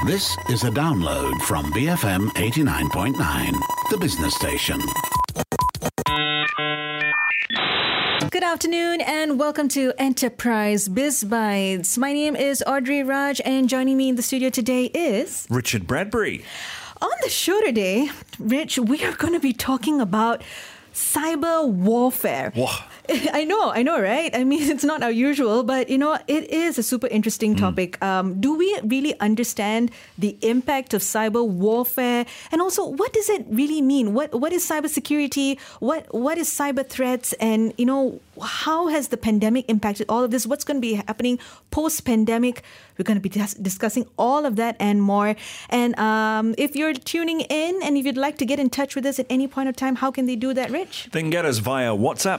This is a download from BFM 89.9, the business station. Good afternoon and welcome to Enterprise Biz Bites. My name is Audrey Raj and joining me in the studio today is Richard Bradbury. On the show today, Rich, we are going to be talking about cyber warfare. Whoa. I know, right? I mean, it's not our usual, but it is a super interesting topic. Do we really understand the impact of cyber warfare? And also, what does it really mean? What is cybersecurity? What is cyber threats? And, how has the pandemic impacted all of this? What's going to be happening post-pandemic? We're going to be discussing all of that and more. And if you're tuning in and if you'd like to get in touch with us at any point of time, how can they do that, Rich? They can get us via WhatsApp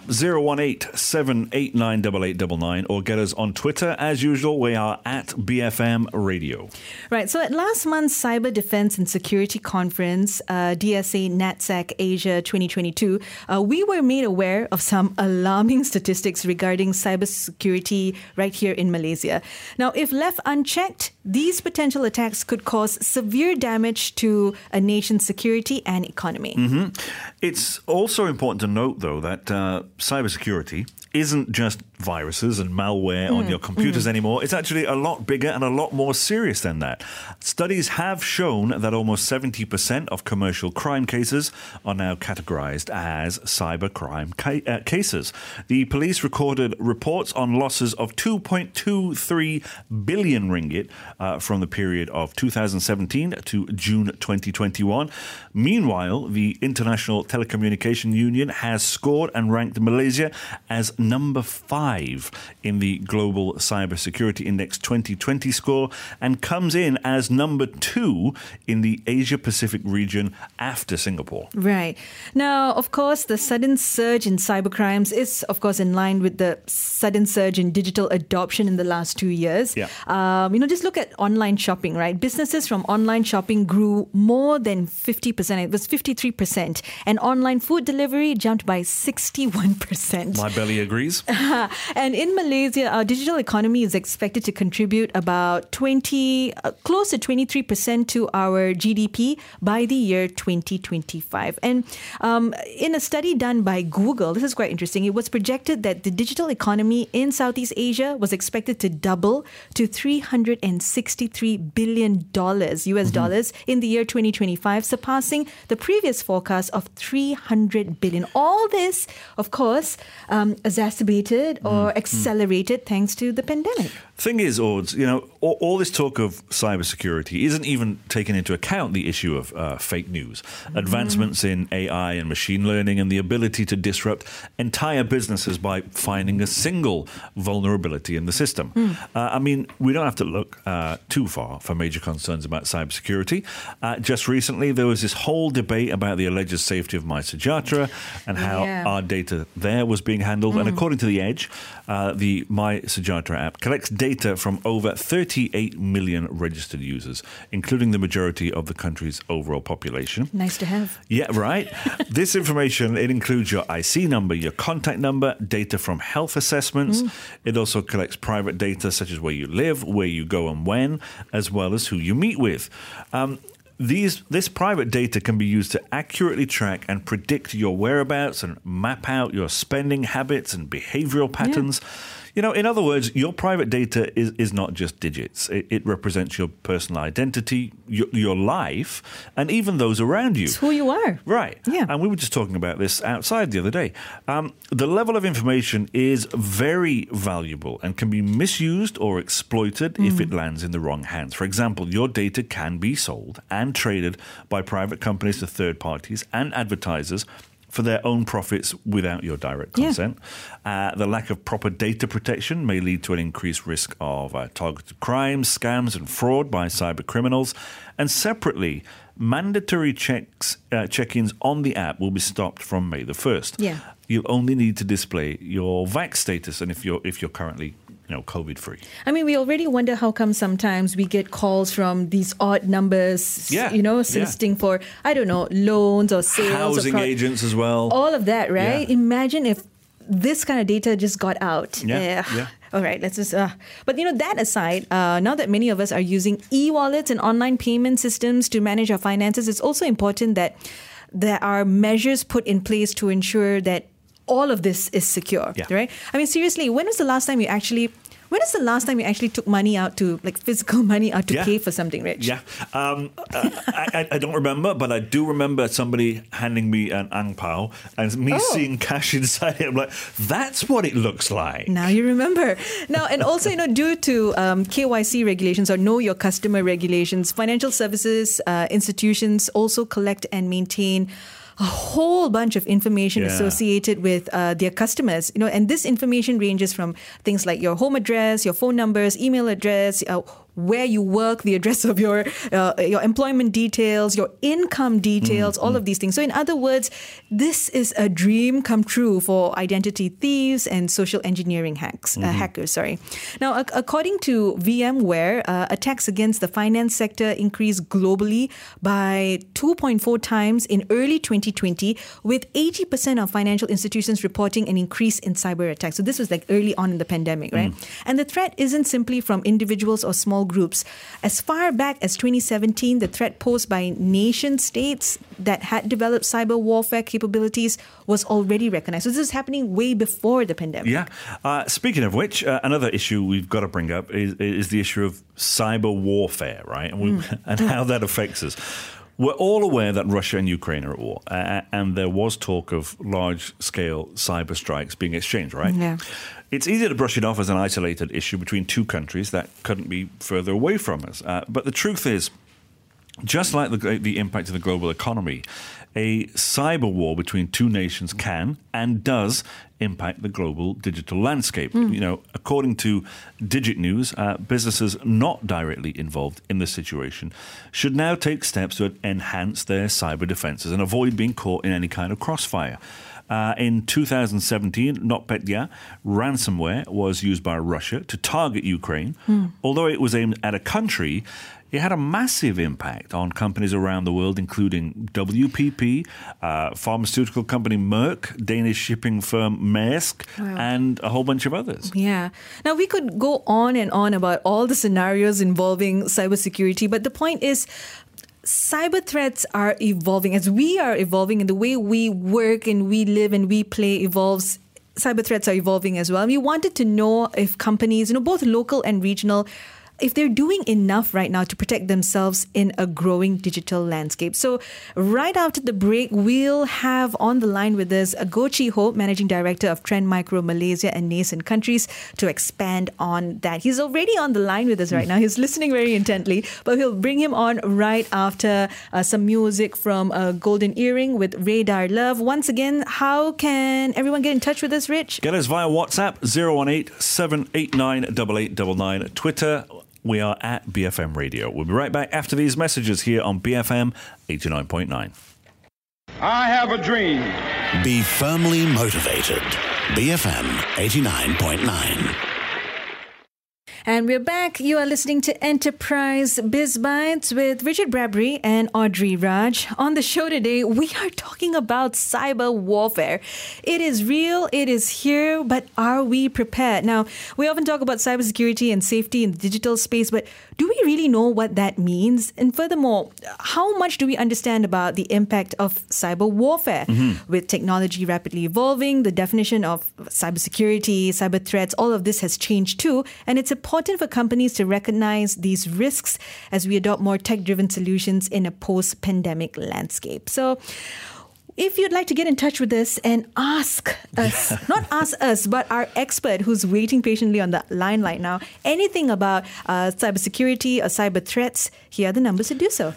018-789-8899 or get us on Twitter. As usual, we are at BFM Radio. Right. So at last month's Cyber Defense and Security Conference, DSA NatSec Asia 2022, we were made aware of some alarming statistics regarding cybersecurity right here in Malaysia. Now, if left unchecked, these potential attacks could cause severe damage to a nation's security and economy. Mm-hmm. It's also important to note, though, that cybersecurity isn't just viruses and malware on your computers anymore. It's actually a lot bigger and a lot more serious than that. Studies have shown that almost 70% of commercial crime cases are now categorized as cybercrime cases. The police recorded reports on losses of 2.23 billion ringgit from the period of 2017 to June 2021. Meanwhile, the International Telecommunication Union has scored and ranked Malaysia as number 5 in the Global Cybersecurity Index 2020 score and comes in as number 2 in the Asia-Pacific region after Singapore. Right. Now, of course, the sudden surge in cybercrimes is, of course, in line with the sudden surge in digital adoption in the last 2 years. Yeah. Just look at online shopping, right? Businesses from online shopping grew more than 50%. It was 53%. And online food delivery jumped by 61%. My belly agrees. And in Malaysia, our digital economy is expected to contribute about close to 23% to our GDP by the year 2025. And in a study done by Google, this is quite interesting, it was projected that the digital economy in Southeast Asia was expected to double to $363 billion US dollars in the year 2025, surpassing the previous forecast of $300 billion. All this, of course, exacerbated or accelerated thanks to the pandemic. Thing is, Ords, all this talk of cybersecurity isn't even taking into account the issue of fake news, advancements in AI and machine learning, and the ability to disrupt entire businesses by finding a single vulnerability in the system. We don't have to look too far for major concerns about cybersecurity. Just recently, there was this whole debate about the alleged safety of MySejahtera and how our data there was being handled. And according to The Edge, the MySejahtera app collects data from over 38 million registered users, including the majority of the country's overall population. Nice to have. Yeah, right. This information, it includes your IC number, your contact number, data from health assessments. It also collects private data such as where you live, where you go and when, as well as who you meet with. This private data can be used to accurately track and predict your whereabouts and map out your spending habits and behavioral patterns. In other words, your private data is not just digits. It represents your personal identity, your life, and even those around you. It's who you are. Right. Yeah. And we were just talking about this outside the other day. The level of information is very valuable and can be misused or exploited if it lands in the wrong hands. For example, your data can be sold and traded by private companies to third parties and advertisers for their own profits without your direct consent. The lack of proper data protection may lead to an increased risk of targeted crimes, scams and fraud by cyber criminals. And separately, mandatory check-ins on the app will be stopped from May the 1st. Yeah. You'll only need to display your vax status and if you're currently COVID-free. We already wonder how come sometimes we get calls from these odd numbers, soliciting for, loans or sales. Housing agents as well. All of that, right? Yeah. Imagine if this kind of data just got out. Yeah. All right, let's just. But that aside, now that many of us are using e-wallets and online payment systems to manage our finances, it's also important that there are measures put in place to ensure that all of this is secure, right? I mean, seriously, when was the last time you actually took money out to, like, physical money out to pay for something, Rich? Yeah. I don't remember, but I do remember somebody handing me an ang pao and me seeing cash inside it. I'm like, that's what it looks like. Now you remember. Now, and also, due to KYC regulations or Know Your Customer regulations, financial services institutions also collect and maintain a whole bunch of information associated with their customers, and this information ranges from things like your home address, your phone numbers, email address, where you work, the address of your employment details, your income details, all of these things. So in other words, this is a dream come true for identity thieves and social engineering hackers. Now, according to VMware, attacks against the finance sector increased globally by 2.4 times in early 2020, with 80% of financial institutions reporting an increase in cyber attacks. So this was like early on in the pandemic, right? And the threat isn't simply from individuals or small groups. As far back as 2017, the threat posed by nation states that had developed cyber warfare capabilities was already recognized. So this is happening way before the pandemic. Yeah. Speaking of which, another issue we've got to bring up is the issue of cyber warfare, right? And how that affects us. We're all aware that Russia and Ukraine are at war, and there was talk of large-scale cyber strikes being exchanged, right? Yeah. It's easy to brush it off as an isolated issue between two countries that couldn't be further away from us. But the truth is, just like the impact of the global economy, a cyber war between two nations can and does impact the global digital landscape. According to Digit News, businesses not directly involved in the situation should now take steps to enhance their cyber defenses and avoid being caught in any kind of crossfire. In 2017, NotPetya ransomware was used by Russia to target Ukraine. Although it was aimed at a country, it had a massive impact on companies around the world, including WPP, pharmaceutical company Merck, Danish shipping firm Maersk, and a whole bunch of others. Yeah. Now, we could go on and on about all the scenarios involving cybersecurity, but the point is, cyber threats are evolving as we are evolving, and the way we work and we live and we play evolves. Cyber threats are evolving as well. And we wanted to know if companies, both local and regional, if they're doing enough right now to protect themselves in a growing digital landscape. So right after the break, we'll have on the line with us Goh Chee Ho, Managing Director of Trend Micro Malaysia and Nascent Countries, to expand on that. He's already on the line with us right now. He's listening very intently, but we'll bring him on right after some music from Golden Earring with Radar Love. Once again, how can everyone get in touch with us, Rich? Get us via WhatsApp, 018-789-8899, Twitter. We are at BFM Radio. We'll be right back after these messages here on BFM 89.9. I have a dream. Be firmly motivated. BFM 89.9. And we're back. You are listening to Enterprise Biz Bites with Richard Bradbury and Audrey Raj. On the show today, we are talking about cyber warfare. It is real, it is here, but are we prepared? Now, we often talk about cybersecurity and safety in the digital space, but do we really know what that means? And furthermore, how much do we understand about the impact of cyber warfare? With technology rapidly evolving, the definition of cybersecurity, cyber threats, all of this has changed too, and it's important for companies to recognize these risks as we adopt more tech-driven solutions in a post-pandemic landscape. So, if you'd like to get in touch with us and ask us, not ask us, but our expert who's waiting patiently on the line right now, anything about cybersecurity or cyber threats, here are the numbers to do so.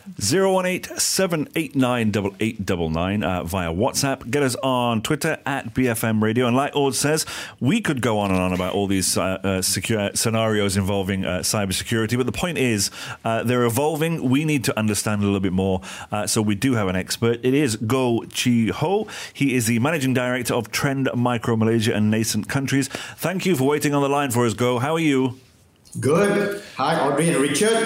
018-789-8899 via WhatsApp. Get us on Twitter at BFM Radio. And like Aud says, we could go on and on about all these secure scenarios involving cybersecurity. But the point is, they're evolving. We need to understand a little bit more. So we do have an expert. It is Goh Chee Ho. He is the Managing Director of Trend Micro Malaysia and Nascent Countries. Thank you for waiting on the line for us, Goh. How are you? Good. Hi, Audrey and Richard.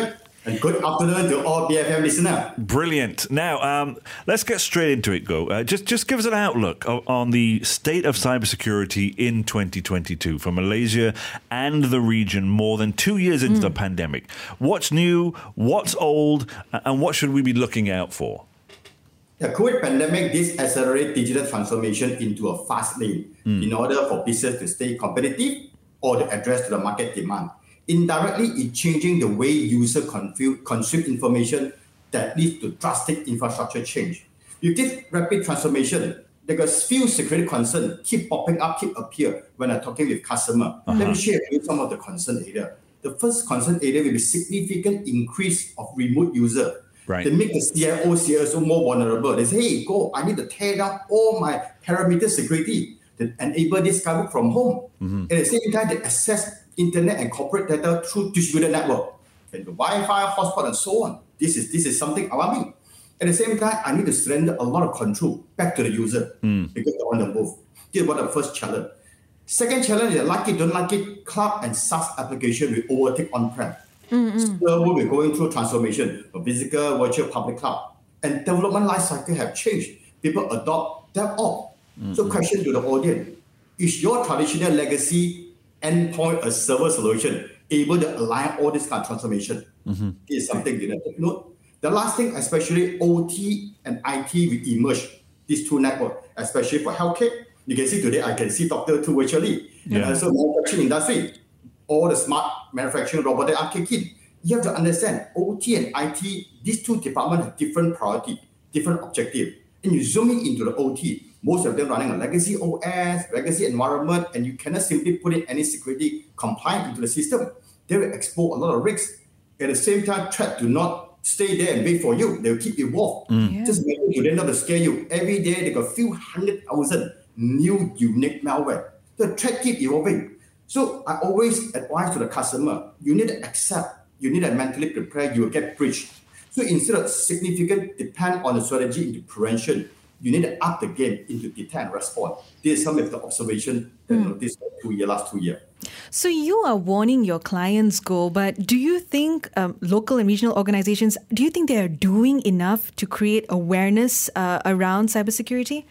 And good afternoon to all BFM listeners. Brilliant. Now, let's get straight into it, Go. Just give us an outlook on the state of cybersecurity in 2022 for Malaysia and the region more than 2 years into the pandemic. What's new, what's old, and what should we be looking out for? The COVID pandemic did accelerate digital transformation into a fast lane in order for business to stay competitive or to address the market demand. Indirectly, it's changing the way users consume information that leads to drastic infrastructure change. With this rapid transformation, there are few security concerns keep popping up, keep appear when I'm talking with customer. Let me share with you some of the concern area. The first concern area will be significant increase of remote user. Right. They make the CIO, CSO more vulnerable. They say, hey, I need to tear down all my perimeter security to enable this guy work from home. At the same time, they access internet and corporate data through distributed network, and the Wi-Fi, hotspot, and so on. This is something alarming. At the same time, I need to surrender a lot of control back to the user because they're on the move. This is what the first challenge. Second challenge is like it, don't like it, cloud and SaaS application will overtake on-prem. Server will be going through transformation from physical, virtual, public cloud. And development life cycle have changed. People adopt DevOps. So question to the audience, is your traditional legacy endpoint a server solution able to align all this kind of transformation? This is something you need to take note. The last thing, especially OT and IT will emerge, these two networks, especially for healthcare. You can see today, I can see Dr. Tu virtually. And also manufacturing industry, all the smart manufacturing, robotic arm kick in. You have to understand, OT and IT, these two departments have different priority, different objective. And you zoom in into the OT, most of them running a legacy OS, legacy environment, and you cannot simply put in any security compliant into the system. They will expose a lot of risks. At the same time, threat do not stay there and wait for you. They will keep evolve. Just make sure they not to scare you. Every day, they got a few 100,000 new unique malware. The threat keep evolving. So I always advise to the customer, you need to accept, you need to mentally prepare, you will get breached. So instead of significant depend on the strategy into prevention, you need to up the game into detect and respond. This is some of the observation that I noticed last 2 years. So you are warning your clients, Go, but do you think local and regional organizations, do you think they are doing enough to create awareness around cybersecurity?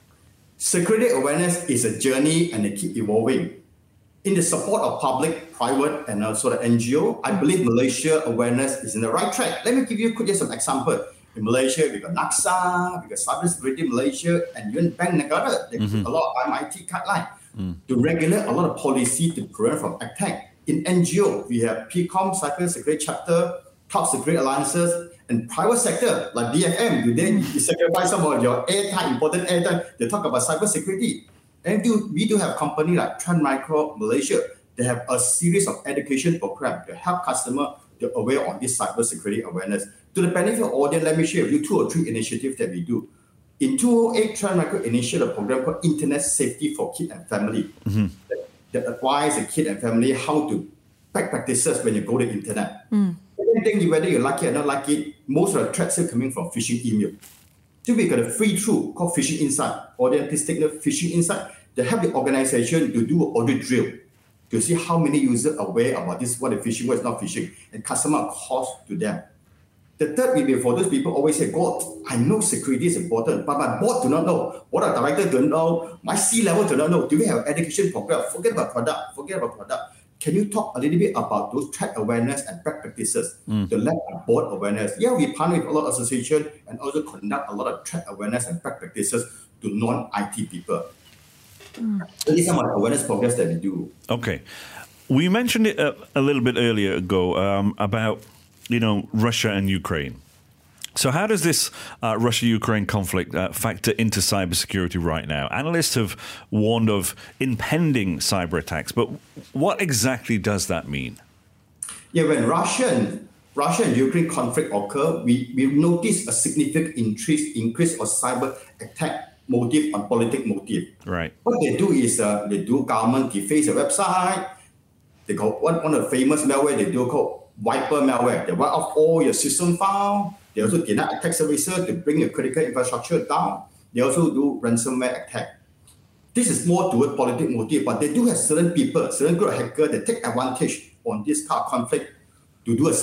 Security awareness is a journey and it keeps evolving. In the support of public, private, and also the NGO, I believe Malaysia awareness is in the right track. Let me give you just some example. In Malaysia, we got NAXA, we got Cybersecurity Malaysia, and even Bank Negara. They put a lot of MIT guidelines to regulate a lot of policy to prevent from attack. In NGO, we have PCOM, Cybersecurity Chapter, Top Security Alliances, and private sector like BFM. Today, you sacrifice some of your airtime, important airtime, they talk about cybersecurity. And we do have company like Trend Micro Malaysia. They have a series of education programs to help customers to aware on this cybersecurity awareness. To the benefit of audience, let me share with you 2 or 3 initiatives that we do. In 2008, Trend Micro initiated a program called Internet Safety for Kids and Family that advise the kid and family how to best practices when you go to the internet. Anything, whether you like it or not like it, most of the threats are coming from phishing email. So we got a free tool called Phishing Insight, Authentic Phishing Insight, that help the organization to do an audit drill to see how many users are aware about this, what is phishing, what is not phishing, and customer cost to them. The third will be for those people always say, God, I know security is important, but my board do not know, board of director don't know, my C-level do not know. Do we have education program? Forget about product. Can you talk a little bit about those threat awareness and best practices to let our board awareness? Yeah, we partner with a lot of associations and also conduct a lot of threat awareness and best practices to non-IT people. So these are some of the awareness programs that we do. Okay. We mentioned it a little bit earlier ago about, Russia and Ukraine. So how does this Russia-Ukraine conflict factor into cybersecurity right now? Analysts have warned of impending cyber attacks, but what exactly does that mean? Yeah, when Russia and Ukraine conflict occur, we notice a significant increase of cyber attack motive on political motive. Right. What they do is they do government deface a website. They got one of the famous malware they do called Viper malware. They wipe off all your system file. They also deny attack services to bring your critical infrastructure down. They also do ransomware attack. This is more toward political motive, but they do have certain people, certain group of hackers that take advantage on this kind of conflict to do a scam.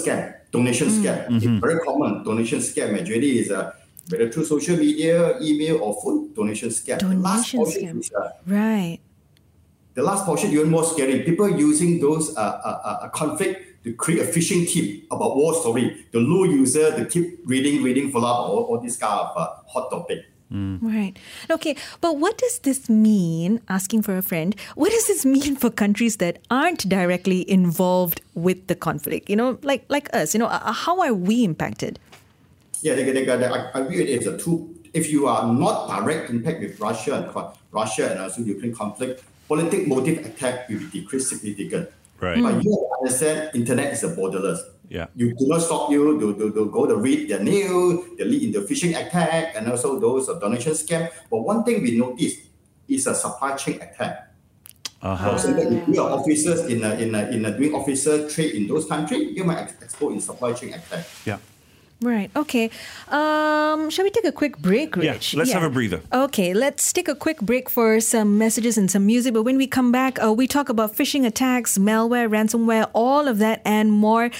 donation scam. It's very common. Donation scam majority is whether through social media, email, or phone donation scam. Donation scam. Right. The last portion even more scary. People using those conflict to create a phishing tip about war story. The lure user to keep reading, follow up all this kind of hot topic. Right. Okay. But what does this mean, asking for a friend, what does this mean for countries that aren't directly involved with the conflict? Like us, how are we impacted? Yeah, I view it as a two. If you are not direct impact with Russia and also Ukraine conflict, political motive attack will be decreased significantly. Right. But you understand, internet is a borderless. Yeah. You do not stop you to go to read the news, they lead into phishing attack, and also those donation scam. But one thing we noticed is a supply chain attack. For example, if you are officers in doing officer trade in those countries, you might exposed in supply chain attack. Yeah. Right. Okay. Shall we take a quick break, Rich? Yeah, let's have a breather. Okay, let's take a quick break for some messages and some music. But when we come back, we talk about phishing attacks, malware, ransomware, all of that and more.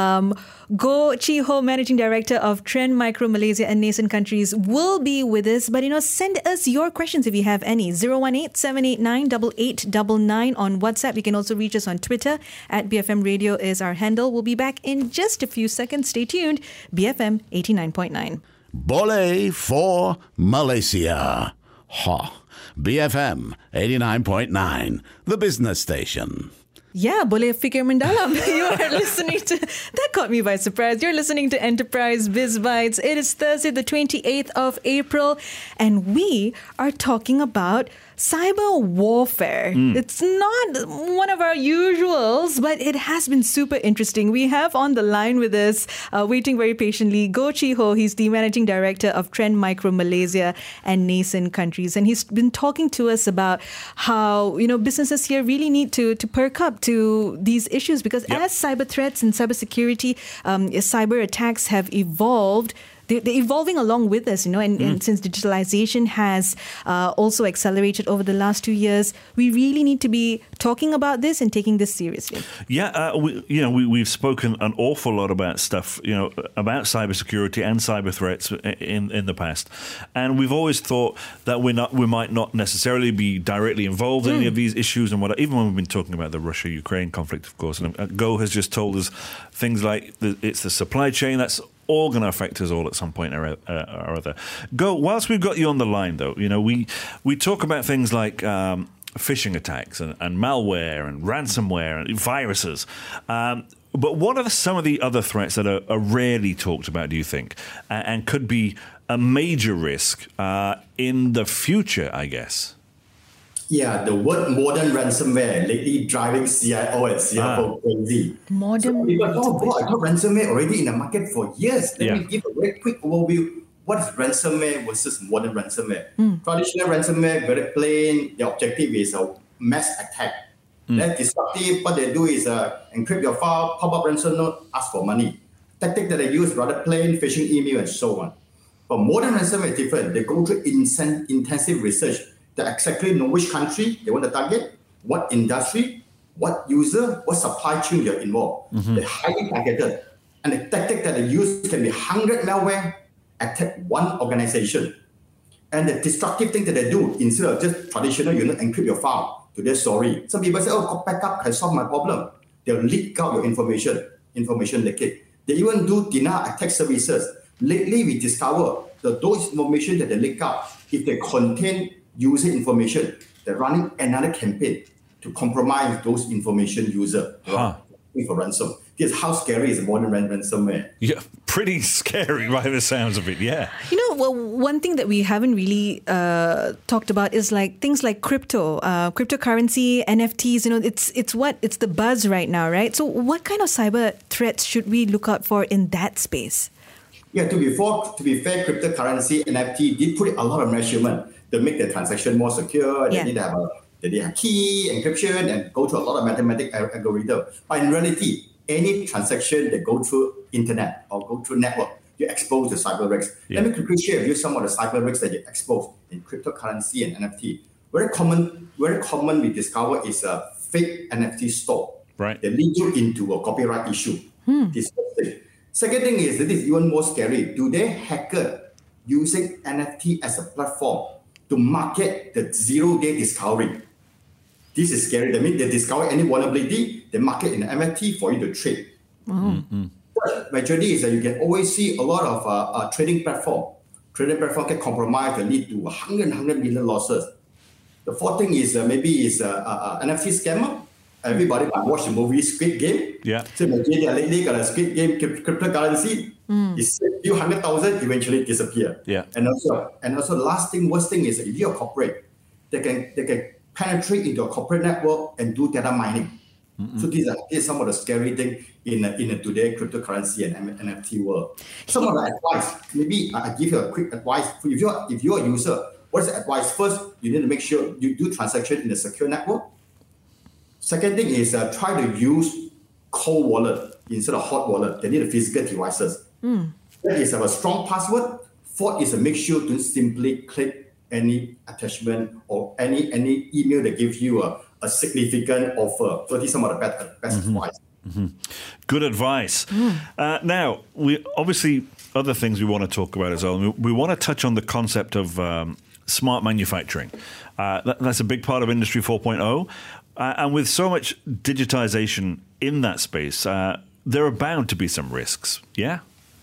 Goh Chee Ho, Managing Director of Trend Micro Malaysia and Nascent Countries, will be with us. But, send us your questions if you have any. 018-789-8899 on WhatsApp. You can also reach us on Twitter. At BFM Radio is our handle. We'll be back in just a few seconds. Stay tuned. BFM 89.9. Boleh for Malaysia. BFM 89.9, the business station. Yeah, boleh fikir mendalam. You are listening to... That caught me by surprise. You're listening to Enterprise Biz Bites. It is Thursday, the 28th of April, and we are talking about cyber warfare. It's not one of our usuals, but it has been super interesting. We have on the line with us, waiting very patiently, Goh Chee Ho. He's the Managing Director of Trend Micro Malaysia and Nascent Countries. And he's been talking to us about how, businesses here really need to perk up to these issues because as cyber threats and cybersecurity, cyber attacks have evolved, they're evolving along with us, and since digitalization has also accelerated over the last 2 years, we really need to be talking about this and taking this seriously. Yeah, we've spoken an awful lot about stuff, about cybersecurity and cyber threats in the past, and we've always thought that we might not necessarily be directly involved in any of these issues and whatever. Even when we've been talking about the Russia-Ukraine conflict, of course, and Goh has just told us things like it's the supply chain that's all going to affect us all at some point or other. Goh, whilst we've got you on the line, though, we talk about things like phishing attacks and malware and ransomware and viruses. But what are some of the other threats that are rarely talked about, do you think, and could be a major risk in the future, I guess? Yeah, the word modern ransomware lately driving CIO and CFO crazy. Modern people, I thought ransomware already in the market for years. Let me give a very quick overview. What is ransomware versus modern ransomware? Traditional ransomware, very plain. The objective is a mass attack. That's disruptive. What they do is encrypt your file, pop up ransom note, ask for money. Tactic that they use rather plain, phishing email, and so on. But modern ransomware is different. They go through intensive research. They exactly know which country they want to target, what industry, what user, what supply chain you're involved. They're highly targeted. And the tactic that they use can be 100 malware attack one organization. And the destructive thing that they do, instead of just traditional, encrypt your file to their story. Some people say, backup can solve my problem. They'll leak out your information leakage. They even do denial attack services. Lately, we discover that those information that they leak out, if they contain user information, they're running another campaign to compromise those information user for ransom. This is how scary is modern ransomware. Yeah, pretty scary by the sounds of it, yeah. One thing that we haven't really talked about is things like cryptocurrency, NFTs. It's the buzz right now, right? So what kind of cyber threats should we look out for in that space? Yeah, to be fair, cryptocurrency, NFT did put a lot of measurement to make the transaction more secure. They need to have a key, encryption, and go through a lot of mathematical algorithm. But in reality, any transaction that go through internet or go through network, you're exposed to cyber risks. Let me quickly share with you some of the cyber risks that you're exposed in cryptocurrency and NFT. Very common we discover is a fake NFT store. Right. They lead you into a copyright issue. This thing. Second thing is, this is even more scary. Today, hacker using NFT as a platform to market the zero-day discovery. This is scary. That means they discover any vulnerability, they market in NFT for you to trade. Third, majority is that you can always see a lot of trading platform. Trading platform get compromised and lead to 100 million losses. The fourth thing is maybe is NFT scammer. Everybody might watch the movie Squid Game. Yeah. So Nigeria lately got a Squid Game cryptocurrency. It's a few 100,000 eventually disappear. Yeah. And also worst thing is if you're a corporate, they can penetrate into a corporate network and do data mining. So these are some of the scary things in today cryptocurrency and NFT world. Some of the advice, maybe I give you a quick advice. If you're a user, what is the advice? First, you need to make sure you do transaction in a secure network. Second thing is try to use cold wallet instead of hot wallet. They need the physical devices. Third is have a strong password. Fourth is make sure to simply click any attachment or any email that gives you a significant offer. So these are some of the best advice. Good advice. Now, we obviously other things we want to talk about as well. We want to touch on the concept of smart manufacturing. That's a big part of Industry 4.0. And with so much digitization in that space, there are bound to be some risks. Yeah?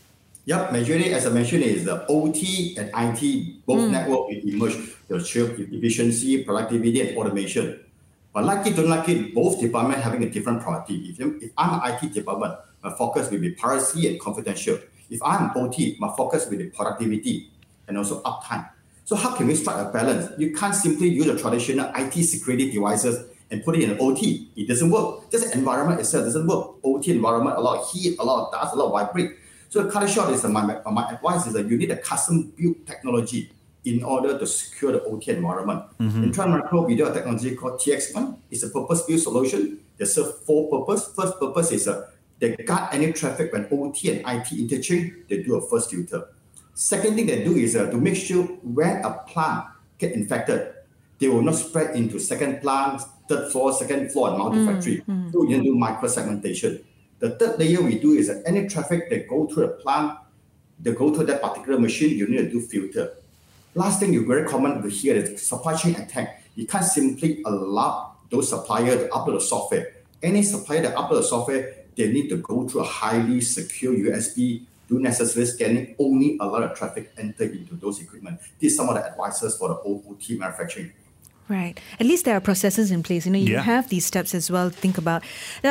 Yep, majority, as I mentioned, is the OT and IT, both network will emerge to achieve efficiency, productivity, and automation. But like it, don't like it, both departments having a different priority. If I'm an IT department, my focus will be privacy and confidential. If I'm OT, my focus will be productivity and also uptime. So how can we strike a balance? You can't simply use a traditional IT security devices and put it in OT. It doesn't work. Just the environment itself doesn't work. OT environment, a lot of heat, a lot of dust, a lot of vibrate. So the cut short is my advice is that you need a custom-built technology in order to secure the OT environment. In Trend Micro, we do a technology called TX1. It's a purpose-built solution that serves four purposes. First purpose is they guard any traffic when OT and IT interchange, they do a first filter. Second thing they do is to make sure when a plant get infected, they will not spread into second plant, third floor, second floor, and multi-factory. So you need to do micro-segmentation. The third layer we do is that any traffic that go through a plant, they go through that particular machine, you need to do filter. Last thing you very common to hear is supply chain attack. You can't simply allow those suppliers to upload the software. Any supplier that upload the software, they need to go through a highly secure USB, do necessary scanning, only allow the traffic enter into those equipment. These are some of the advices for the OT manufacturing. Right. At least there are processes in place. You have these steps as well. Think about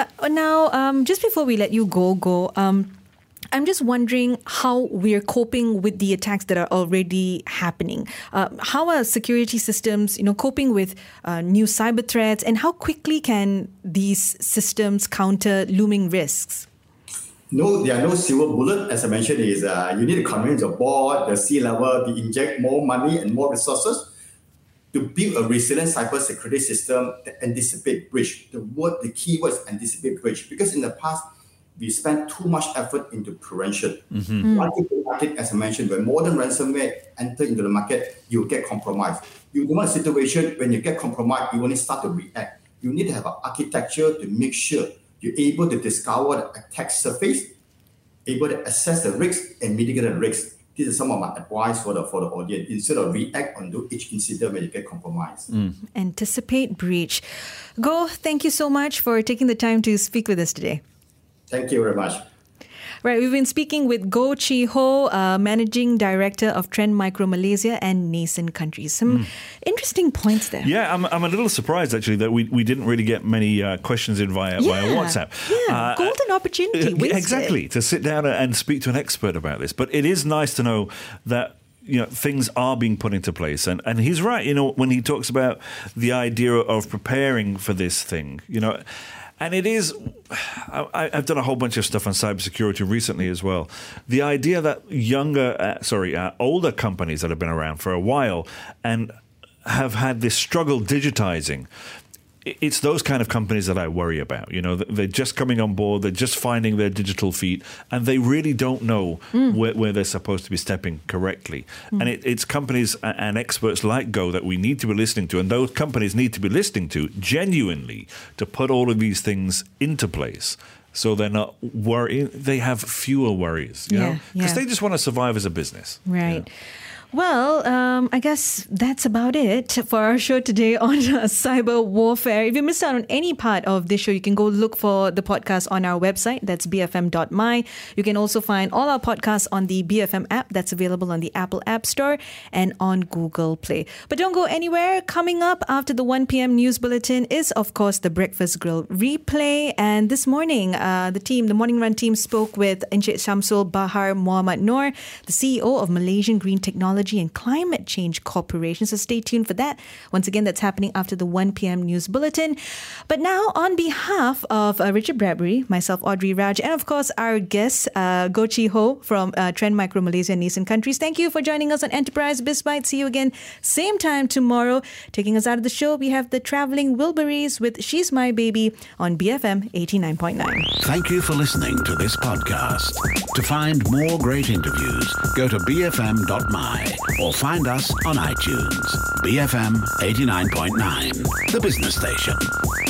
now. Just before we let you go. I'm just wondering how we're coping with the attacks that are already happening. How are security systems, coping with new cyber threats, and how quickly can these systems counter looming risks? No, there are no silver bullet. As I mentioned, is you need to convince the board, the C-level, to inject more money and more resources to build a resilient cybersecurity system that anticipate breach. The key word is anticipate breach, because in the past, we spent too much effort into prevention. Market, as I mentioned, when modern ransomware enter into the market, you get compromised. You don't want a situation when you get compromised, you only start to react. You need to have an architecture to make sure you're able to discover the attack surface, able to assess the risks and mitigate the risks. This is some of my advice for the audience. Instead of react onto each incident when you get compromised. Anticipate breach. Goh, thank you so much for taking the time to speak with us today. Thank you very much. Right, we've been speaking with Goh Chee Ho, Managing Director of Trend Micro Malaysia and Nascent Countries. Some interesting points there. Yeah, I'm a little surprised actually that we didn't really get many questions in via WhatsApp. Yeah, golden opportunity. Exactly, to sit down and speak to an expert about this. But it is nice to know that things are being put into place, and he's right. When he talks about the idea of preparing for this thing, And it is, I've done a whole bunch of stuff on cybersecurity recently as well. The idea that older companies that have been around for a while and have had this struggle digitizing, it's those kind of companies that I worry about. They're just coming on board, they're just finding their digital feet, and they really don't know where they're supposed to be stepping correctly. And it's companies and experts like Goh that we need to be listening to, and those companies need to be listening to genuinely to put all of these things into place. so they're not worried. They have fewer worries, because they just want to survive as a business. Right. Well, I guess that's about it for our show today on cyber warfare. If you missed out on any part of this show, you can go look for the podcast on our website. That's bfm.my. You can also find all our podcasts on the BFM app that's available on the Apple App Store and on Google Play. But don't go anywhere. Coming up after the 1 p.m. news bulletin is, of course, the Breakfast Grill replay. And this morning, the Morning Run team spoke with Encik Shamsul Bahar Muhammad Noor, the CEO of Malaysian Green Technology and Climate Change Corporation. So stay tuned for that. Once again, that's happening after the 1 p.m. news bulletin. But now, on behalf of Richard Bradbury, myself, Audrey Raj, and of course our guest, Goh Chi Ho from Trend Micro Malaysia and Nascent Countries, thank you for joining us on Enterprise BizByte. See you again same time tomorrow. Taking us out of the show, we have the Travelling Wilburys with She's My Baby on BFM 89.9. Thank you for listening to this podcast. To find more great interviews, go to bfm.my or find us on iTunes. BFM 89.9, the business station.